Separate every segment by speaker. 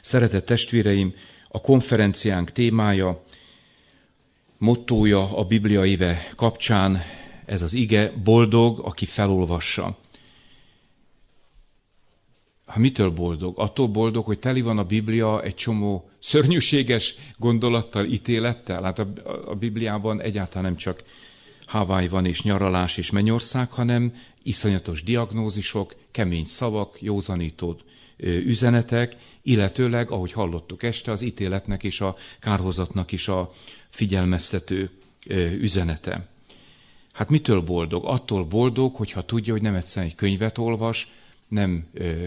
Speaker 1: Szeretett testvéreim, a konferenciánk témája, mottója a Biblia éve kapcsán ez az ige: boldog, aki felolvassa. Mitől boldog? Attól boldog, hogy teli van a Biblia egy csomó szörnyűséges gondolattal, ítélettel. Hát a Bibliában egyáltalán nem csak Hawaii van és nyaralás és mennyország, hanem iszonyatos diagnózisok, kemény szavak, józanító üzenetek, illetőleg, ahogy hallottuk este, az ítéletnek és a kárhozatnak is a figyelmeztető üzenete. Hát mitől boldog? Attól boldog, hogyha tudja, hogy nem egyszerűen egy könyvet olvas, nem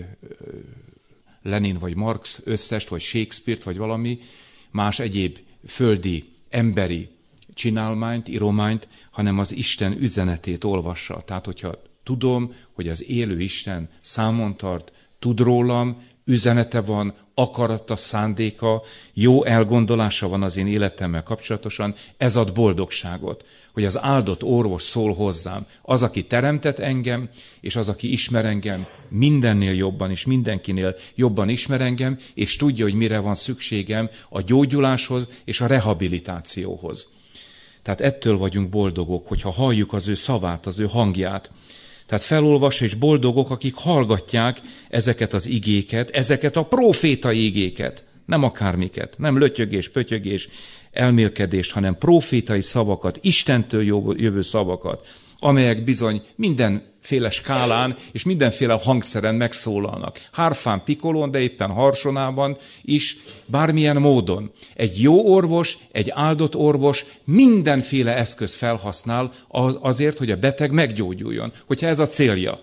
Speaker 1: Lenin vagy Marx összest, vagy Shakespeare-t, vagy valami más egyéb földi, emberi csinálmányt, írományt, hanem az Isten üzenetét olvassa. Tehát, hogyha tudom, hogy az élő Isten számon tart, tud rólam, üzenete van, akarata, szándéka, jó elgondolása van az én életemmel kapcsolatosan, ez ad boldogságot, hogy az áldott orvos szól hozzám. Az, aki teremtett engem, és az, aki ismer engem, mindennél jobban, és mindenkinél jobban ismer engem, és tudja, hogy mire van szükségem a gyógyuláshoz és a rehabilitációhoz. Tehát ettől vagyunk boldogok, hogyha halljuk az ő szavát, az ő hangját. Tehát felolvas, és boldogok, akik hallgatják ezeket az igéket, ezeket a prófétai igéket, nem akármiket, nem lötyögés, pötyögés, elmélkedést, hanem prófétai szavakat, Istentől jövő szavakat, amelyek bizony mindenféle skálán és mindenféle hangszeren megszólalnak. Hárfán, pikolón, de éppen harsonában is, bármilyen módon. Egy jó orvos, egy áldott orvos mindenféle eszközt felhasznál azért, hogy a beteg meggyógyuljon. Hogyha ez a célja,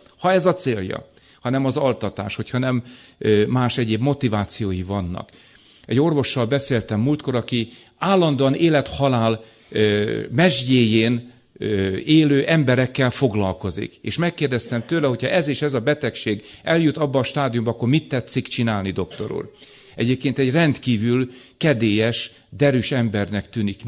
Speaker 1: ha nem az altatás, hogyha nem más egyéb motivációi vannak. Egy orvossal beszéltem múltkor, aki állandóan élet-halál mesdjéjén élő emberekkel foglalkozik. És megkérdeztem tőle, hogyha ez és ez a betegség eljut abba a stádiumba, akkor mit tetszik csinálni, doktor úr? Egyébként egy rendkívül kedélyes, derűs embernek tűnik.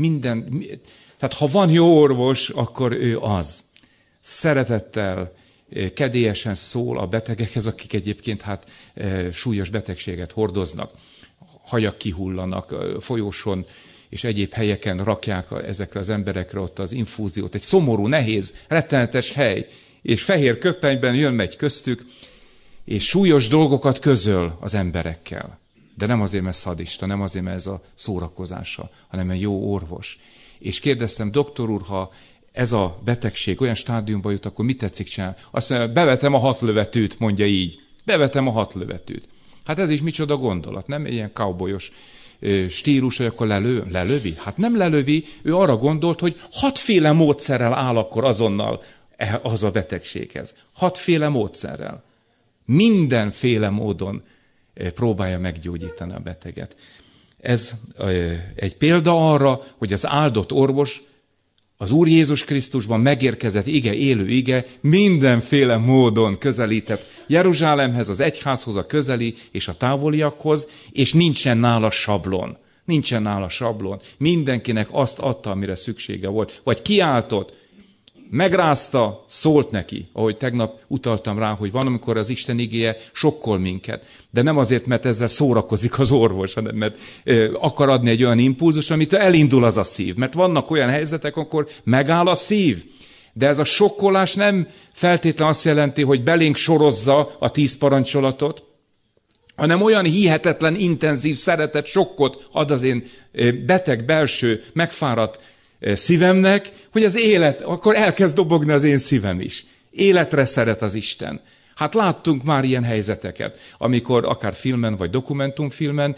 Speaker 1: Tehát ha van jó orvos, akkor ő az. Szeretettel, kedélyesen szól a betegekhez, akik egyébként súlyos betegséget hordoznak. Hajak kihullanak folyóson, és egyéb helyeken rakják ezekre az emberekre ott az infúziót. Egy szomorú, nehéz, rettenetes hely, és fehér köpenyben jön-megy köztük, és súlyos dolgokat közöl az emberekkel. De nem azért, mert szadista, nem azért, mert ez a szórakozása, hanem egy jó orvos. És kérdeztem, doktor úr, ha ez a betegség olyan stádiumba jut, akkor mit tetszik csinálni? Azt mondja, bevetem a 6 lövetűt, mondja így. Bevetem a 6 lövetűt. Hát ez is micsoda gondolat, nem ilyen cowboyos stílus, hogy akkor lelövi? Hát nem lelövi, ő arra gondolt, hogy 6 féle módszerrel áll akkor azonnal az a betegséghez. 6 féle módszerrel. Mindenféle módon próbálja meggyógyítani a beteget. Ez egy példa arra, hogy az áldott orvos, az Úr Jézus Krisztusban megérkezett ige, élő ige mindenféle módon közelített Jeruzsálemhez, az egyházhoz, a közeli és a távoliakhoz, és nincsen nála sablon. Nincsen nála sablon. Mindenkinek azt adta, amire szüksége volt. Vagy kiáltott, megrázta, szólt neki, ahogy tegnap utaltam rá, hogy van, amikor az Isten igéje sokkol minket. De nem azért, mert ezzel szórakozik az orvos, hanem mert akar adni egy olyan impulzust, amitől elindul az a szív. Mert vannak olyan helyzetek, akkor megáll a szív. De ez a sokkolás nem feltétlenül azt jelenti, hogy belénk sorozza a 10 parancsolatot, hanem olyan hihetetlen, intenzív szeretet, sokkot ad az én beteg, belső, megfáradt szívemnek, hogy az élet, akkor elkezd dobogni az én szívem is. Életre szeret az Isten. Hát láttunk már ilyen helyzeteket, amikor akár filmen vagy dokumentumfilmen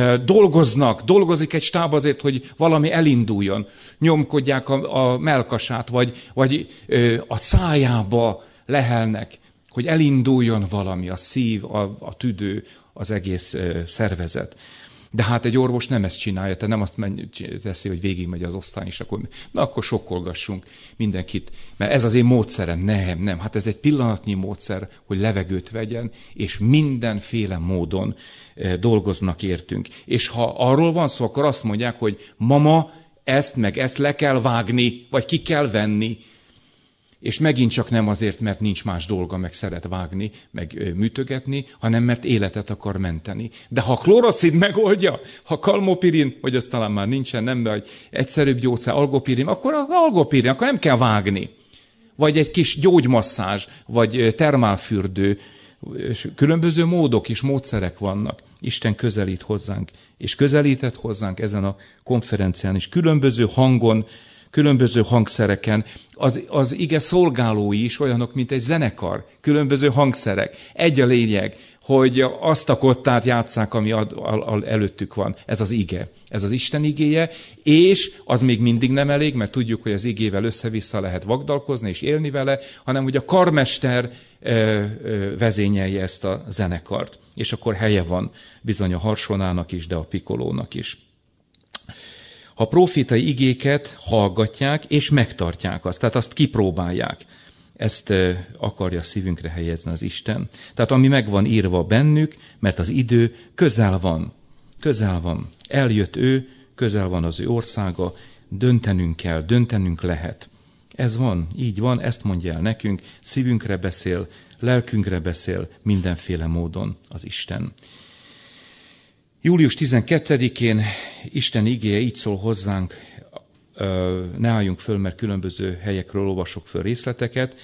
Speaker 1: dolgozik egy stáb azért, hogy valami elinduljon. Nyomkodják a mellkasát, vagy a szájába lehelnek, hogy elinduljon valami, a szív, a tüdő, az egész szervezet. De hát egy orvos nem ezt csinálja, tehát nem azt teszi, hogy végigmegy az osztályon, és akkor sokkolgassunk mindenkit. Mert ez az én módszerem. Nem. Hát ez egy pillanatnyi módszer, hogy levegőt vegyen, és mindenféle módon dolgoznak értünk. És ha arról van szó, akkor azt mondják, hogy mama, ezt meg ezt le kell vágni, vagy ki kell venni. És megint csak nem azért, mert nincs más dolga, meg szeret vágni, meg műtögetni, hanem mert életet akar menteni. De ha klorocid megoldja, ha kalmopirin, vagy az talán már nincsen, nem, vagy egyszerűbb gyógyszer, algopirin, akkor algopirin, akkor nem kell vágni. Vagy egy kis gyógymasszázs, vagy termálfürdő, különböző módok és módszerek vannak. Isten közelít hozzánk, és közelített hozzánk ezen a konferencián is. Különböző hangon, különböző hangszereken, az ige szolgálói is olyanok, mint egy zenekar, különböző hangszerek. Egy a lényeg, hogy azt a kottát játsszák, ami előttük van. Ez az ige. Ez az Isten igéje, és az még mindig nem elég, mert tudjuk, hogy az igével össze-vissza lehet vagdalkozni és élni vele, hanem hogy a karmester vezényelje ezt a zenekart. És akkor helye van bizony a harsonának is, de a pikolónak is. Ha profétai igéket hallgatják, és megtartják azt, tehát azt kipróbálják, ezt akarja szívünkre helyezni az Isten. Tehát ami meg van írva bennük, mert az idő közel van. Közel van. Eljött ő, közel van az ő országa, döntenünk kell, döntenünk lehet. Ez van, így van, ezt mondja el nekünk, szívünkre beszél, lelkünkre beszél mindenféle módon az Isten. Július 12-én Isten igéje így szól hozzánk, ne álljunk föl, mert különböző helyekről olvasok föl részleteket.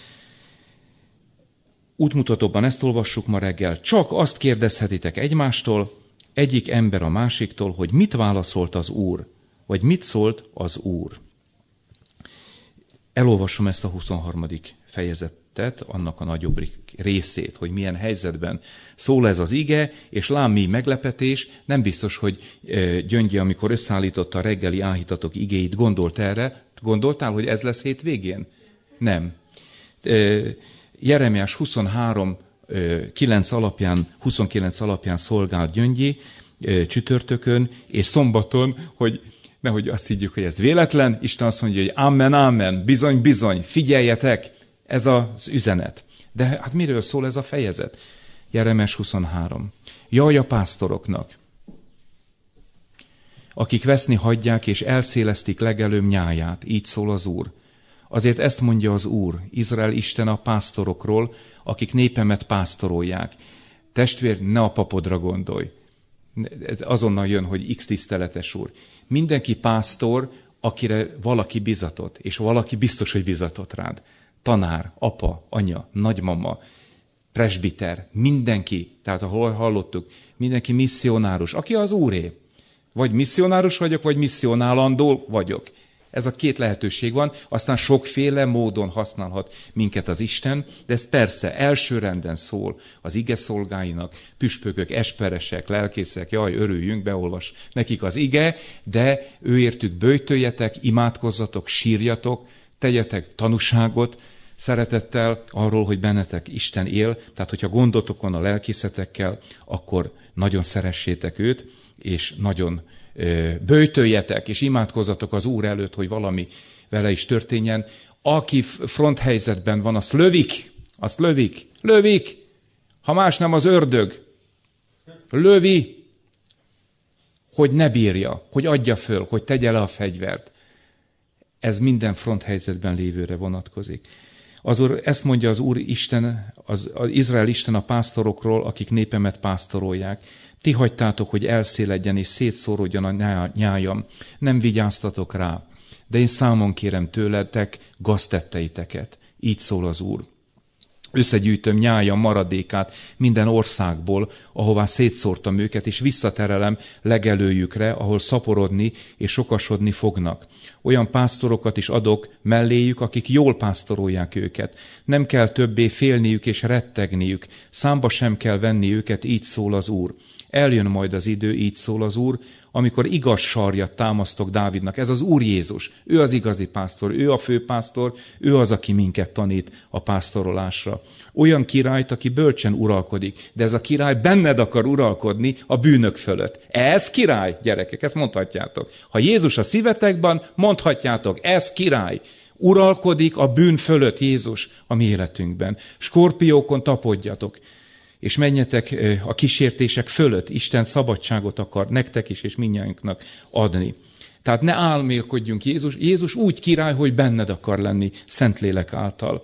Speaker 1: Útmutatóban ezt olvassuk ma reggel. Csak azt kérdezhetitek egymástól, egyik ember a másiktól, hogy mit válaszolt az Úr, vagy mit szólt az Úr. Elolvasom ezt a 23. fejezetet, annak a nagyobb részét, hogy milyen helyzetben szól ez az ige, és lám mi meglepetés, nem biztos, hogy Gyöngyi, amikor összeállította a reggeli áhítatok igéit, gondolt erre. Gondoltál, hogy ez lesz hétvégén? Nem. Jeremiás 29 alapján szolgált Gyöngyi csütörtökön, és szombaton, hogy nehogy azt higgyük, hogy ez véletlen, Isten azt mondja, hogy amen, amen, bizony, bizony, figyeljetek, ez az üzenet. De hát miről szól ez a fejezet? Jeremiás 23. Jaj a pásztoroknak, akik veszni hagyják és elszélesztik legelőm nyáját, így szól az Úr. Azért ezt mondja az Úr, Izrael Isten a pásztorokról, akik népemet pásztorolják. Testvér, ne a papodra gondolj. Azonnal jön, hogy X tiszteletes úr. Mindenki pásztor, akire valaki bizatott, és valaki biztos, hogy bizatott rád. Tanár, apa, anya, nagymama, presbiter, mindenki, tehát ahol hallottuk, mindenki misszionárus, aki az Úré. Vagy misszionárus vagyok, vagy misszionálandó vagyok. Ez a két lehetőség van, aztán sokféle módon használhat minket az Isten, de ez persze elsőrenden szól az ige szolgáinak, püspökök, esperesek, lelkészek, jaj, örüljünk, beolvas nekik az ige, de őértük böjtöljetek, imádkozzatok, sírjatok, tegyetek tanúságot szeretettel arról, hogy bennetek Isten él, tehát hogyha gondotok van a lelkészetekkel, akkor nagyon szeressétek őt, és nagyon böjtöljetek, és imádkozzatok az Úr előtt, hogy valami vele is történjen. Aki fronthelyzetben van, azt lövik, ha más nem az ördög. Lövi, hogy ne bírja, hogy adja föl, hogy tegye le a fegyvert. Ez minden fronthelyzetben lévőre vonatkozik. Ezt mondja az Úr Isten, az Izrael Isten a pásztorokról, akik népemet pásztorolják. Ti hagytátok, hogy elszéledjen és szétszórodjon a nyájam. Nem vigyáztatok rá, de én számon kérem tőletek gaztetteiteket. Így szól az Úr. Összegyűjtöm nyájam maradékát minden országból, ahová szétszórtam őket, és visszaterelem legelőjükre, ahol szaporodni és sokasodni fognak. Olyan pásztorokat is adok melléjük, akik jól pásztorolják őket. Nem kell többé félniük és rettegniük, számba sem kell venni őket, így szól az Úr. Eljön majd az idő, így szól az Úr, amikor igaz sarjat támasztok Dávidnak. Ez az Úr Jézus. Ő az igazi pásztor, ő a főpásztor, ő az, aki minket tanít a pásztorolásra. Olyan királyt, aki bölcsen uralkodik, de ez a király benned akar uralkodni a bűnök fölött. Ez király, gyerekek, ezt mondhatjátok. Ha Jézus a szívetekben, mondhatjátok, ez király. Uralkodik a bűn fölött Jézus a mi életünkben. Skorpiókon tapodjatok. És menjetek a kísértések fölött, Isten szabadságot akar nektek is, és mindnyájunknak adni. Tehát ne álmélkodjunk Jézus. Jézus úgy király, hogy benned akar lenni Szentlélek által.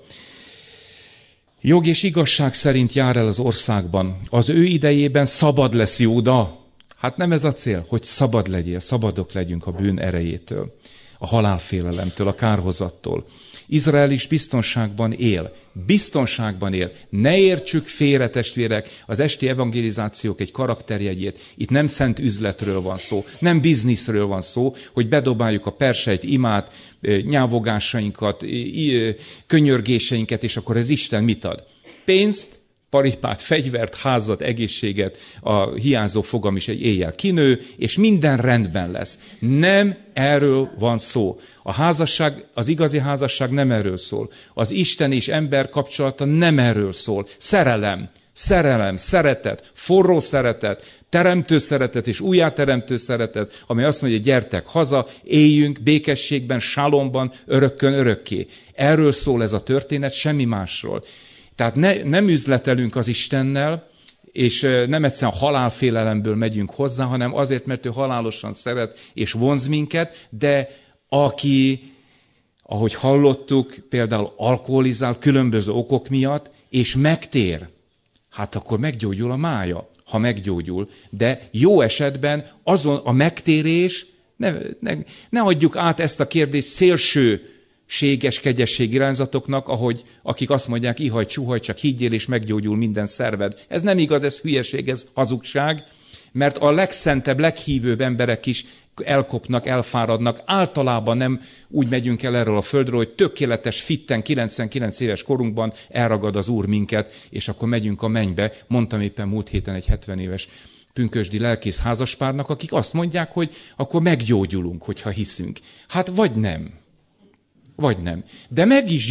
Speaker 1: Jog és igazság szerint jár el az országban. Az ő idejében szabad lesz Júda. Hát nem ez a cél, hogy szabad legyél, szabadok legyünk a bűn erejétől, a halálfélelemtől, a kárhozattól. Izrael is biztonságban él. Biztonságban él. Ne értsük félre, testvérek, az esti evangelizációk egy karakterjegyét. Itt nem szent üzletről van szó, nem bizniszről van szó, hogy bedobáljuk a persejt, imát, nyávogásainkat, könyörgéseinket, és akkor ez Isten mit ad? Pénzt, paripát, fegyvert, házat, egészséget, a hiányzó fogam is egy éjjel kinő, és minden rendben lesz. Nem erről van szó. A házasság, az igazi házasság nem erről szól. Az Isten és ember kapcsolata nem erről szól. Szerelem, szeretet, forró szeretet, teremtő szeretet és újjáteremtő szeretet, amely azt mondja, gyertek haza, éljünk békességben, sálomban, örökkön örökké. Erről szól ez a történet, semmi másról. Tehát nem üzletelünk az Istennel, és nem egyszerűen halálfélelemből megyünk hozzá, hanem azért, mert ő halálosan szeret és vonz minket, de aki, ahogy hallottuk, például alkoholizál különböző okok miatt, és megtér, hát akkor meggyógyul a mája, ha meggyógyul. De jó esetben azon a megtérés, ne adjuk át ezt a kérdést szélsőséges kegyesség irányzatoknak, ahogy akik azt mondják, ihaj, csuhaj, csak higgyél, és meggyógyul minden szerved. Ez nem igaz, ez hülyeség, ez hazugság, mert a legszentebb, leghívőbb emberek is elkopnak, elfáradnak. Általában nem úgy megyünk el erről a földről, hogy tökéletes, fitten, 99 éves korunkban elragad az Úr minket, és akkor megyünk a mennybe. Mondtam éppen múlt héten egy 70 éves pünkösdi lelkész házaspárnak, akik azt mondják, hogy akkor meggyógyulunk, hogyha hiszünk. Hát vagy nem. Vagy nem. De meg is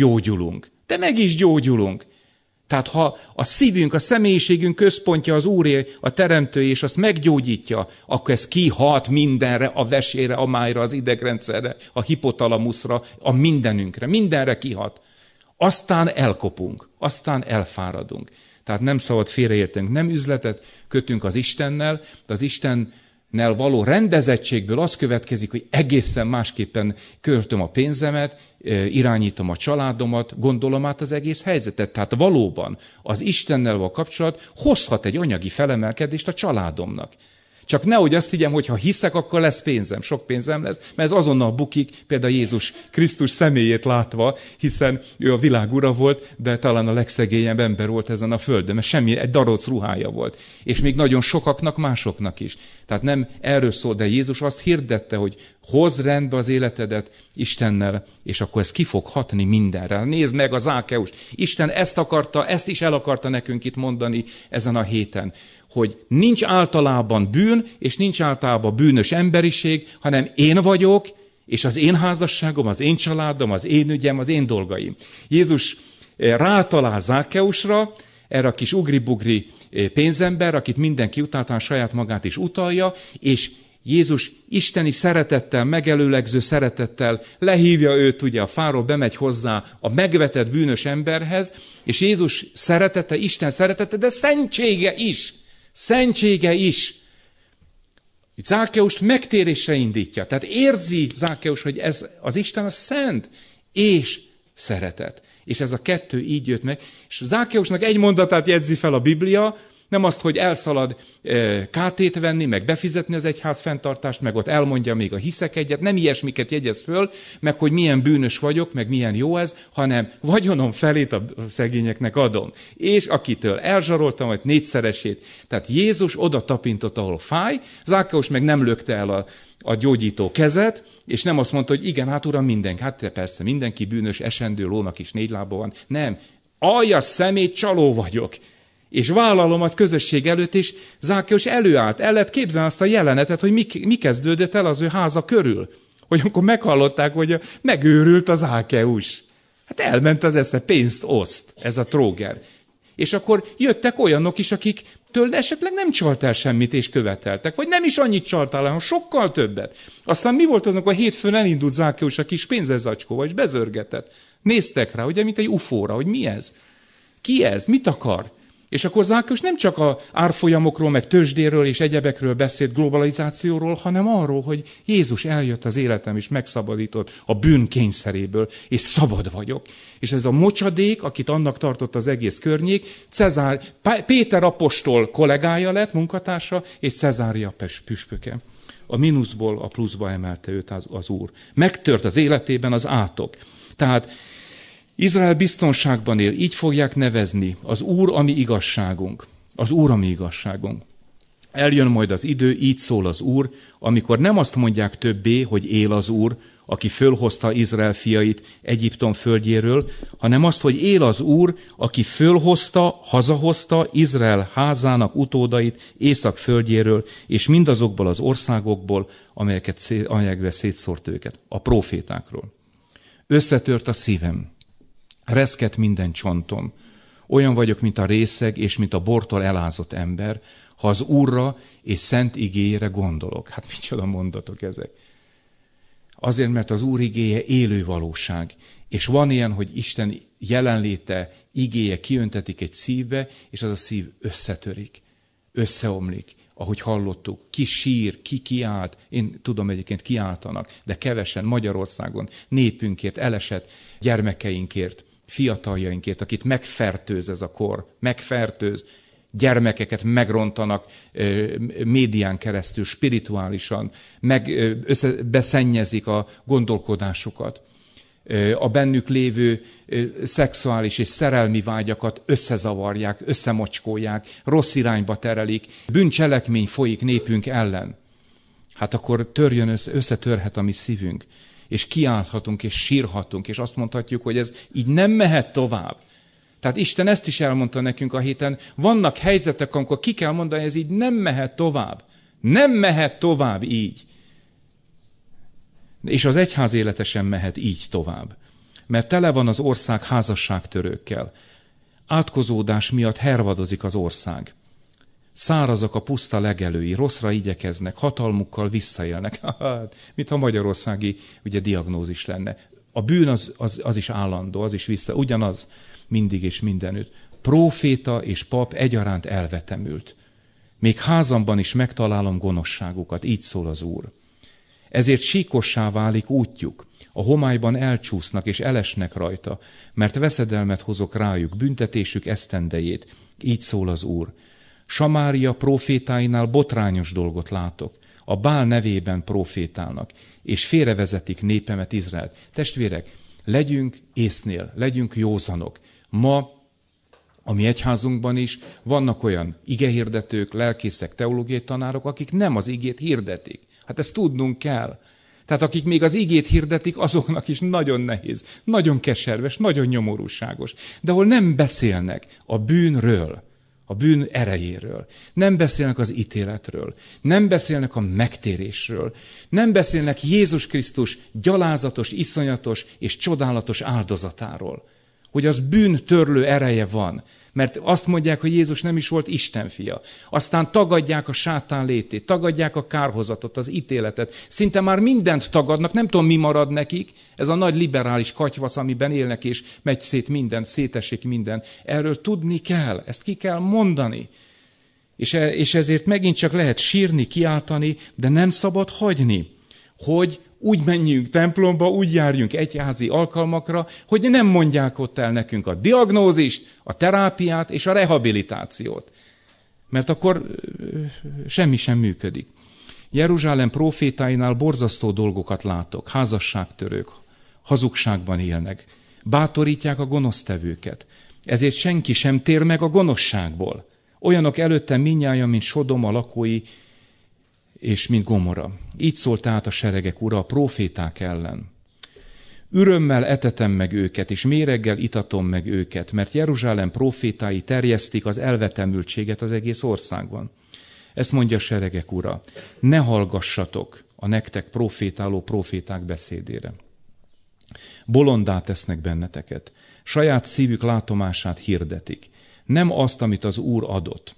Speaker 1: gyógyulunk. Tehát ha a szívünk, a személyiségünk központja az Úré, a Teremtője, és azt meggyógyítja, akkor ez kihat mindenre, a vesére, a májra, az idegrendszerre, a hipotalamuszra, a mindenünkre. Mindenre kihat. Aztán elkopunk, aztán elfáradunk. Tehát nem szabad félreértenünk, nem üzletet kötünk az Istennel, de az Istennel való rendezettségből az következik, hogy egészen másképpen költöm a pénzemet, irányítom a családomat, gondolom át az egész helyzetet. Tehát valóban az Istennel való kapcsolat hozhat egy anyagi felemelkedést a családomnak. Csak nehogy azt higgyem, hogy ha hiszek, akkor lesz pénzem, sok pénzem lesz, mert ez azonnal bukik, például Jézus Krisztus személyét látva, hiszen ő a világ ura volt, de talán a legszegényebb ember volt ezen a földön, mert egy daróc ruhája volt. És még nagyon sokaknak, másoknak is. Tehát nem erről szól, de Jézus azt hirdette, hogy hozd rendbe az életedet Istennel, és akkor ez ki fog hatni mindenre. Nézd meg a Zákeust. Isten ezt is el akarta nekünk itt mondani ezen a héten, hogy nincs általában bűn, és nincs általában bűnös emberiség, hanem én vagyok, és az én házasságom, az én családom, az én ügyem, az én dolgaim. Jézus rátalál Zákeusra, erre a kis ugri-bugri pénzember, akit mindenki utáltan saját magát is utalja, és Jézus isteni szeretettel, megelőlegző szeretettel lehívja őt, ugye a fáról bemegy hozzá a megvetett bűnös emberhez, és Jézus szeretete, Isten szeretete, de szentsége is. Zákeust megtérésre indítja. Tehát érzi Zákeus, hogy ez az Isten a szent és szeretet. És ez a kettő így jött meg. És Zákeusnak egy mondatát jegyzi fel a Biblia, nem azt, hogy elszalad kátét venni, meg befizetni az egyház fenntartást, meg ott elmondja még a hiszek egyet, nem ilyesmiket jegyez föl, meg hogy milyen bűnös vagyok, meg milyen jó ez, hanem vagyonom felét a szegényeknek adom. És akitől elzsaroltam, vagy 4-szeresét. Tehát Jézus oda tapintott, ahol fáj, Zákeus meg nem lökte el a gyógyító kezet, és nem azt mondta, hogy igen, hát uram, hát persze, mindenki bűnös, esendő, lónak is 4 lába van. Nem, aljas szemét, csaló vagyok. És vállalom a közösség előtt, és Zákeus előállt. El lehet képzelni azt a jelenetet, hogy mi kezdődött el az ő háza körül. Hogy akkor meghallották, hogy megőrült az Zákeus. Hát elment az esze, pénzt oszt, ez a tróger. És akkor jöttek olyanok is, akiktől esetleg nem csalt el semmit, és követeltek. Vagy nem is annyit csalt el, hanem sokkal többet. Aztán mi volt aznak a hétfőn elindult Zákeus a kis pénzezacskóval, és bezörgetett. Néztek rá, ugye, mint egy ufóra, hogy mi ez? Ki ez? Mit akar? És akkor Zákkeus nem csak az árfolyamokról, meg tőzsdéről és egyebekről beszélt, globalizációról, hanem arról, hogy Jézus eljött az életem, és megszabadított a bűn kényszeréből, és szabad vagyok. És ez a mocsadék, akit annak tartott az egész környék, Péter apostol kollégája lett, munkatársa, és Cezária püspöke. A mínuszból a pluszba emelte őt az Úr. Megtört az életében az átok. Tehát Izrael biztonságban él, így fogják nevezni, az Úr, a mi igazságunk. Az Úr, a mi igazságunk. Eljön majd az idő, így szól az Úr, amikor nem azt mondják többé, hogy él az Úr, aki fölhozta Izrael fiait Egyiptom földjéről, hanem azt, hogy él az Úr, aki fölhozta, hazahozta Izrael házának utódait Észak földjéről, és mindazokból az országokból, amelyekbe szétszórt őket, a prófétákról. Összetört a szívem, reszket minden csontom. Olyan vagyok, mint a részeg, és mint a bortól elázott ember, ha az Úrra és szent igéjére gondolok. Hát micsoda mondatok ezek. Azért, mert az Úr igéje élő valóság. És van ilyen, hogy Isten jelenléte, igéje kiöntetik egy szívbe, és az a szív összetörik, összeomlik. Ahogy hallottuk, ki sír, ki kiált, én tudom egyébként kiáltanak, de kevesen Magyarországon, népünkért, elesett gyermekeinkért, fiataljainkért, akit megfertőz ez a kor, megfertőz, gyermekeket megrontanak médián keresztül, spirituálisan, beszennyezik a gondolkodásukat. A bennük lévő szexuális és szerelmi vágyakat összezavarják, összemocskolják, rossz irányba terelik, bűncselekmény folyik népünk ellen. Hát akkor összetörhet a mi szívünk, és kiálthatunk, és sírhatunk, és azt mondhatjuk, hogy ez így nem mehet tovább. Tehát Isten ezt is elmondta nekünk a héten. Vannak helyzetek, amikor ki kell mondani, hogy ez így nem mehet tovább. Nem mehet tovább így. És az egyház élete sem mehet így tovább. Mert tele van az ország házasságtörőkkel. Átkozódás miatt hervadozik az ország. Szárazak a puszta legelői, rosszra igyekeznek, hatalmukkal visszaélnek. Mint a magyarországi diagnózis lenne. A bűn az is állandó, az is vissza, ugyanaz mindig és mindenütt. Próféta és pap egyaránt elvetemült. Még házamban is megtalálom gonoszságukat, így szól az Úr. Ezért síkossá válik útjuk, a homályban elcsúsznak és elesnek rajta, mert veszedelmet hozok rájuk, büntetésük esztendejét, így szól az Úr. Samária prófétáinál botrányos dolgot látok, a Bál nevében prófétálnak, és félrevezetik népemet, Izraelt. Testvérek, legyünk észnél, legyünk józanok. Ma a mi egyházunkban is vannak olyan igehirdetők, lelkészek, teológiai tanárok, akik nem az igét hirdetik. Hát ezt tudnunk kell. Tehát akik még az igét hirdetik, azoknak is nagyon nehéz, nagyon keserves, nagyon nyomorúságos. De ahol nem beszélnek a bűnről, a bűn erejéről, nem beszélnek az ítéletről, nem beszélnek a megtérésről, nem beszélnek Jézus Krisztus gyalázatos, iszonyatos és csodálatos áldozatáról, hogy az bűntörlő ereje van, mert azt mondják, hogy Jézus nem is volt Isten fia. Aztán tagadják a sátán létét, tagadják a kárhozatot, az ítéletet. Szinte már mindent tagadnak, nem tudom, mi marad nekik. Ez a nagy liberális katyvasz, amiben élnek, és megy szét minden, szétesik minden. Erről tudni kell, ezt ki kell mondani. És ezért megint csak lehet sírni, kiáltani, de nem szabad hagyni, hogy úgy menjünk templomba, úgy járjunk egyházi alkalmakra, hogy nem mondják ott el nekünk a diagnózist, a terápiát és a rehabilitációt. Mert akkor semmi sem működik. Jeruzsálem prófétáinál borzasztó dolgokat látok, házasságtörők, hazugságban élnek, bátorítják a gonosztevőket. Ezért senki sem tér meg a gonoszságból. Olyanok előtte mindnyájan, mint Sodoma lakói, és mint Gomora. Így szólt tehát a seregek ura a próféták ellen. Örömmel etetem meg őket, és méreggel itatom meg őket, mert Jeruzsálem prófétái terjesztik az elvetemültséget az egész országban. Ezt mondja a seregek ura. Ne hallgassatok a nektek profétáló próféták beszédére. Bolondá tesznek benneteket. Saját szívük látomását hirdetik. Nem azt, amit az Úr adott.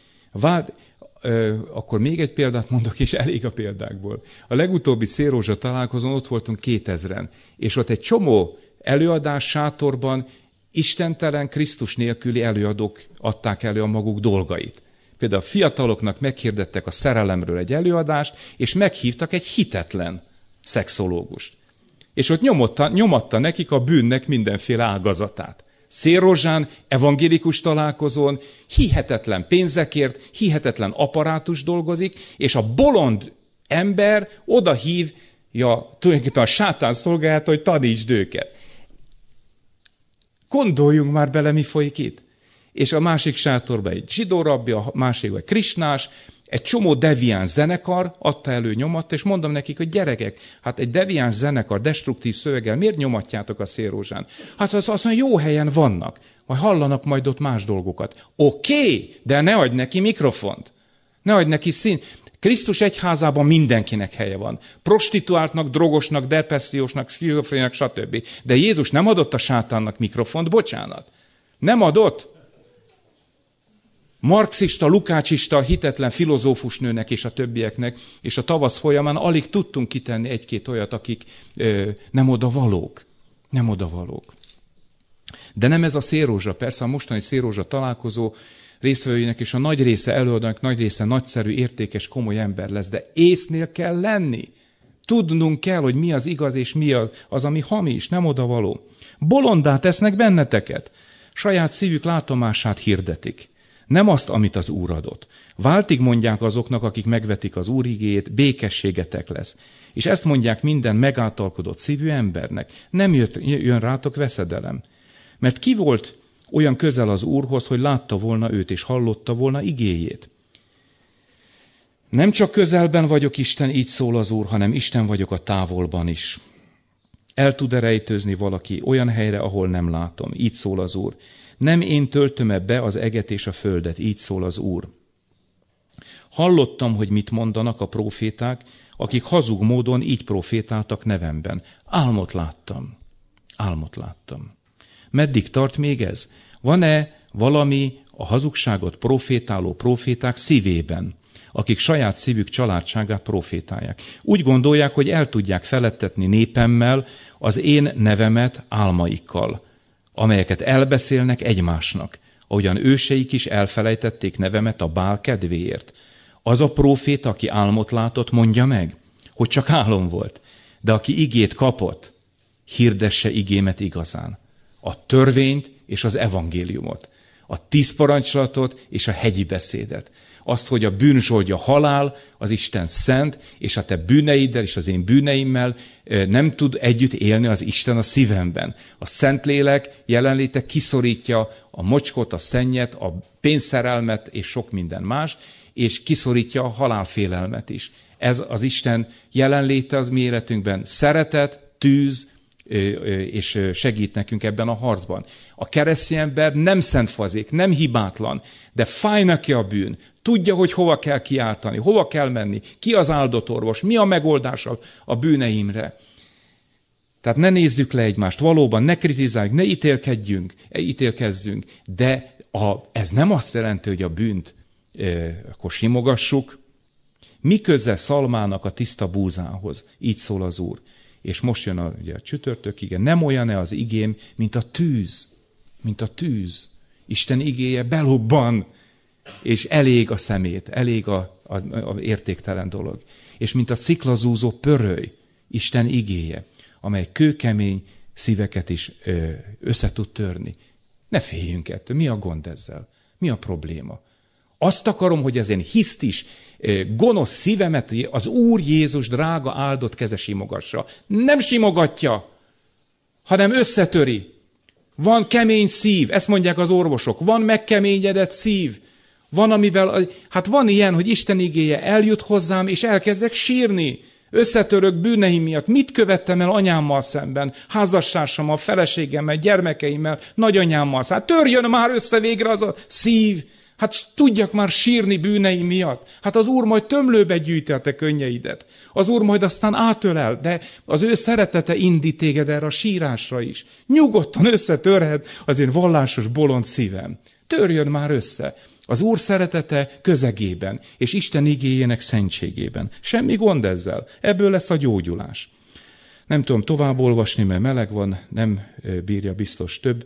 Speaker 1: Akkor még egy példát mondok, és elég a példákból. A legutóbbi Szélrózsa találkozón ott voltunk 2000-en, és ott egy csomó előadás sátorban istentelen, Krisztus nélküli előadók adták elő a maguk dolgait. Például a fiataloknak meghirdettek a szerelemről egy előadást, és meghívtak egy hitetlen szexológust. És ott nyomatta nekik a bűnnek mindenféle ágazatát. Szélrózsán, evangélikus találkozón hihetetlen pénzekért, hihetetlen apparátus dolgozik, és a bolond ember oda hívja tulajdonképpen a sátán szolgáját, hogy tanítsd őket. Gondoljunk már bele, mi folyik itt. És a másik sátorban egy zsidó rabbi, a másikban egy krisnás, egy csomó deviáns zenekar adta elő nyomat, és mondom nekik, hogy gyerekek, hát egy deviáns zenekar, destruktív szöveggel miért nyomatjátok a Szélrózsán? Hát azt mondja, jó helyen vannak, majd hallanak majd ott más dolgokat. Oké, de ne adj neki mikrofont, ne adj neki színt. Krisztus egyházában mindenkinek helye van. Prostituáltnak, drogosnak, depressziósnak, szkizofrénnek, stb. De Jézus nem adott a sátánnak mikrofont, bocsánat. Nem adott. Marxista, lukácsista, hitetlen filozófusnőnek és a többieknek, és a tavasz folyamán alig tudtunk kitenni egy-két olyat, akik nem odavalók. Nem odavalók. De nem ez a Szélrózsa, persze a mostani Szélrózsa találkozó résztvevőinek és a nagy része előadónak, nagy része nagyszerű, értékes, komoly ember lesz, de észnél kell lenni. Tudnunk kell, hogy mi az igaz és mi az, ami hamis, nem odavaló. Bolondá tesznek benneteket. Saját szívük látomását hirdetik. Nem azt, amit az Úr adott. Váltig mondják azoknak, akik megvetik az Úr igéjét, békességetek lesz. És ezt mondják minden megáltalkodott szívű embernek. Nem jön rátok veszedelem. Mert ki volt olyan közel az Úrhoz, hogy látta volna őt és hallotta volna igéjét? Nem csak közelben vagyok, Isten, így szól az Úr, hanem Isten vagyok a távolban is. El tud-e rejtőzni valaki olyan helyre, ahol nem látom? Így szól az Úr. Nem én töltöm-e be az eget és a földet, így szól az Úr. Hallottam, hogy mit mondanak a próféták, akik hazug módon így profétáltak nevemben. Álmot láttam. Álmot láttam. Meddig tart még ez? Van-e valami a hazugságot profétáló proféták szívében, akik saját szívük családságát profétálják? Úgy gondolják, hogy el tudják feledtetni népemmel az én nevemet álmaikkal, amelyeket elbeszélnek egymásnak, ahogyan őseik is elfelejtették nevemet a Bál kedvéért. Az a próféta, aki álmot látott, mondja meg, hogy csak álom volt, de aki igét kapott, hirdesse igémet igazán. A törvényt és az evangéliumot, a 10 parancsolatot és a hegyi beszédet. Azt, hogy a bűnzsoldja halál, az Isten szent, és a te bűneiddel és az én bűneimmel nem tud együtt élni az Isten a szívemben. A Szentlélek jelenléte kiszorítja a mocskot, a szennyet, a pénzszerelmet és sok minden más, és kiszorítja a halálfélelmet is. Ez az Isten jelenléte az mi életünkben szeretet, tűz, és segít nekünk ebben a harcban. A keresztény ember nem szentfazék, nem hibátlan, de fáj neki a bűn. Tudja, hogy hova kell kiáltani, hova kell menni, ki az áldott orvos, mi a megoldás a bűneimre. Tehát ne nézzük le egymást, valóban ne kritizáljuk, ne ítélkezzünk, de ez nem azt jelenti, hogy a bűnt akkor simogassuk. Mi köze Szalmának a tiszta búzához? Így szól az Úr. És most jön a csütörtök, igen, nem olyan-e az igém, mint a tűz, Isten igéje belobban, és elég a szemét, elég a értéktelen dolog. És mint a sziklazúzó pöröly, Isten igéje, amely kőkemény szíveket is össze tud törni. Ne féljünk ettől, mi a gond ezzel? Mi a probléma? Azt akarom, hogy az én hisztis, gonosz szívemet az Úr Jézus drága áldott keze simogassa. Nem simogatja, hanem összetöri. Van kemény szív, ezt mondják az orvosok, van megkeményedett szív. Van, van ilyen, hogy Isten igéje eljut hozzám, és elkezdek sírni. Összetörök bűneim miatt. Mit követtem el anyámmal szemben, házastársammal, feleségemmel, gyermekeimmel, nagyanyámmal? Hát törjön már össze végre az a szív. Hát tudjak már sírni bűneim miatt. Hát az Úr majd tömlőbe gyűjti a te könnyeidet. Az Úr majd aztán átölel, de az ő szeretete indít téged erre a sírásra is. Nyugodtan összetörhet az én vallásos bolond szívem. Törjön már össze. Az Úr szeretete közegében, és Isten igéjének szentségében. Semmi gond ezzel. Ebből lesz a gyógyulás. Nem tudom tovább olvasni, mert meleg van, nem bírja biztos több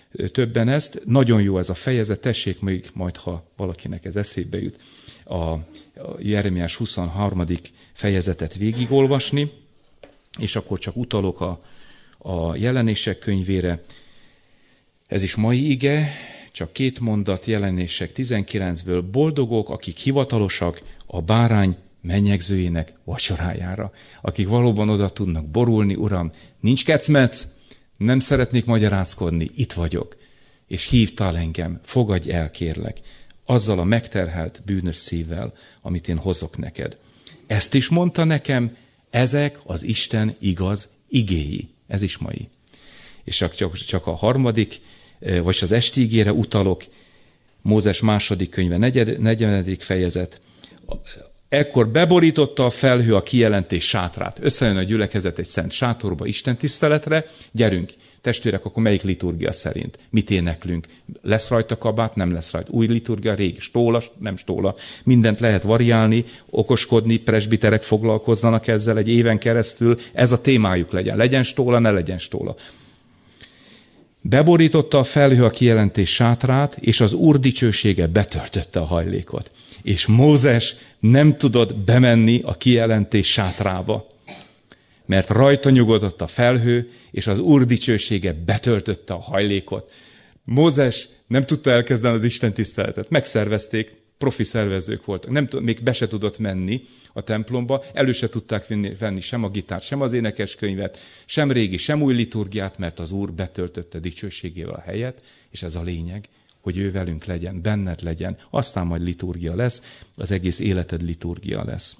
Speaker 1: többen ezt. Nagyon jó ez a fejezet, tessék még majd, ha valakinek ez eszébe jut, a Jeremiás 23. fejezetet végigolvasni, és akkor csak utalok a Jelenések könyvére. Ez is mai ige, csak 2 mondat, Jelenések 19-ből. Boldogok, akik hivatalosak a bárány menyegzőjének vacsorájára, akik valóban oda tudnak borulni, Uram, nincs kecmec, nem szeretnék magyarázkodni, itt vagyok, és hívtál engem, fogadj el, kérlek, azzal a megterhelt bűnös szívvel, amit én hozok neked. Ezt is mondta nekem, ezek az Isten igaz igéi. Ez is mai. És csak a 3., vagy az esti igére utalok, Mózes 2. könyve 4. fejezet. Ekkor beborította a felhő a kijelentés sátrát. Összejön a gyülekezet egy szent sátorba, Isten tiszteletre. Gyerünk, testvérek, akkor melyik liturgia szerint? Mit éneklünk? Lesz rajta kabát? Nem lesz rajta. Új liturgia, régi, stóla, nem stóla. Mindent lehet variálni, okoskodni, presbiterek foglalkozzanak ezzel egy éven keresztül. Ez a témájuk legyen. Legyen stóla, ne legyen stóla. Beborította a felhő a kijelentés sátrát, és az Úr dicsősége betöltötte a hajlékot. És Mózes nem tudott bemenni a kijelentés sátrába, mert rajta nyugodott a felhő, és az Úr dicsősége betöltötte a hajlékot. Mózes nem tudta elkezdeni az Isten tiszteletet. Megszervezték, profi szervezők voltak. Még be se tudott menni a templomba, elő se tudták venni sem a gitárt, sem az énekeskönyvet, sem régi, sem új liturgiát, mert az Úr betöltötte dicsőségével a helyet, és ez a lényeg, hogy ő velünk legyen, benned legyen, aztán majd liturgia lesz, az egész életed liturgia lesz.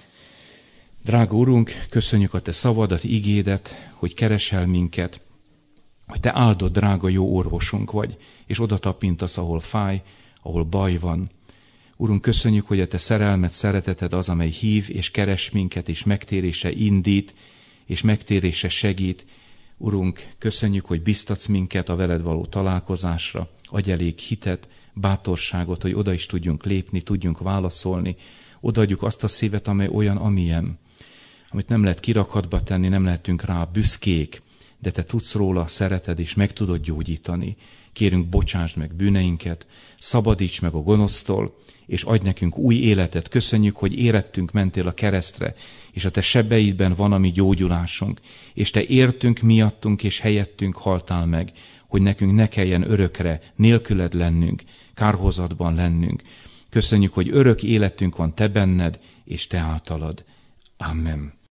Speaker 1: Drága Urunk, köszönjük a Te szavadat, igédet, hogy keresel minket, hogy Te áldott, drága jó orvosunk vagy, és oda tapintasz, ahol fáj, ahol baj van. Urunk, köszönjük, hogy a Te szerelmed, szereteted az, amely hív és keres minket, és megtérése indít, és megtérése segít. Urunk, köszönjük, hogy biztatsz minket a veled való találkozásra. Adj elég hitet, bátorságot, hogy oda is tudjunk lépni, tudjunk válaszolni. Odaadjuk azt a szívet, amely olyan, amilyen, amit nem lehet kirakatba tenni, nem lehetünk rá büszkék, de Te tudsz róla, szereted, és meg tudod gyógyítani. Kérünk, bocsásd meg bűneinket, szabadíts meg a gonosztól, és adj nekünk új életet. Köszönjük, hogy érettünk, mentél a keresztre, és a Te sebeidben van a mi gyógyulásunk, és Te értünk, miattunk és helyettünk haltál meg, hogy nekünk ne kelljen örökre nélküled lennünk, kárhozatban lennünk. Köszönjük, hogy örök életünk van Te benned, és Te általad. Amen.